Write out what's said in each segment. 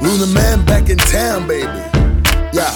Luna Man back in town, baby. Yeah.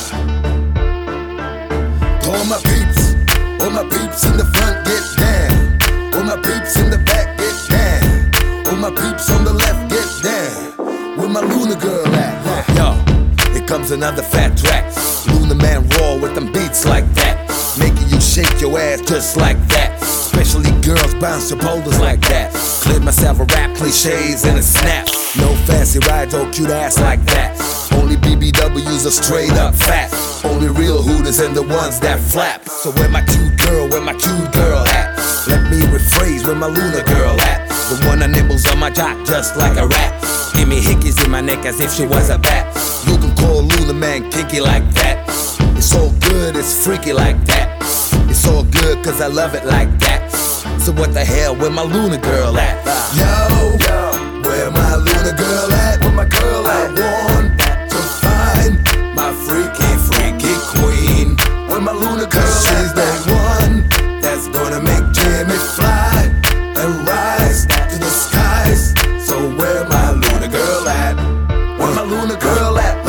To all my peeps in the front, get down. All my peeps in the back, get down. All my peeps on the left, get down. Where my Luna girl at? Yo, here comes another fat track. Luna Man raw with them beats like that, making you shake your ass just like that. Especially girls bounce your boulders like that. Cleared myself a rap, cliches and a snap. No fancy rides or cute ass like that. Only BBWs are straight up fat. Only real hooters and the ones that flap. So where my cute girl at? Let me rephrase, where my Luna girl at? The one that nibbles on my jock just like a rat. Give me hickeys in my neck as if she was a bat. You can call Luna Man kinky like that. It's all good, it's freaky like that. It's all good cause I love it like that. So what the hell, where my Luna girl at? Yo, where my Luna girl at? Where my girl at? I want to find my freaky queen. Where my Luna girl at? She's the one that's gonna make Jimmy fly and rise to the skies. So where my Luna girl at? Where my Luna girl at?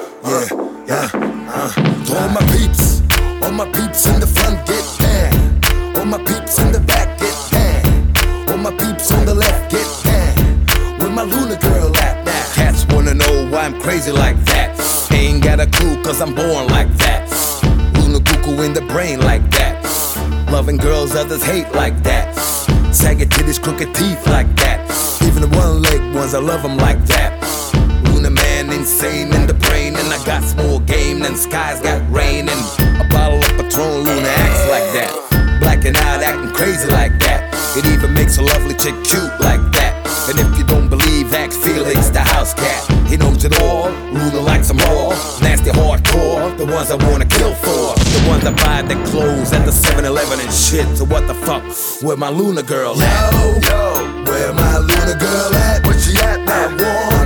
To all my peeps in the front, get down. All my peeps in the back, get down. All my peeps on the left, get down. Where my Luna girl at? Cats wanna know why I'm crazy like that. Ain't got a clue cause I'm born like that. Luna cuckoo in the brain like that. Loving girls others hate like that. Sagging titties, crooked teeth like that. Even the one-legged ones, I love them like that. Luna Man insane in the brain, and I got more game than skies got rain. And a bottle of Patron, Luna acts like that. Blacking out, acting crazy like that. It even makes a lovely chick cute like that. And if you don't believe, ask Felix, the house cat. He knows it all. Luna likes them all. Nasty hardcore, the ones I wanna kill for. The ones that buy their clothes at the 7-Eleven and shit. So what the fuck, where my Luna girl at? Yo, where my Luna girl at? Where she at now?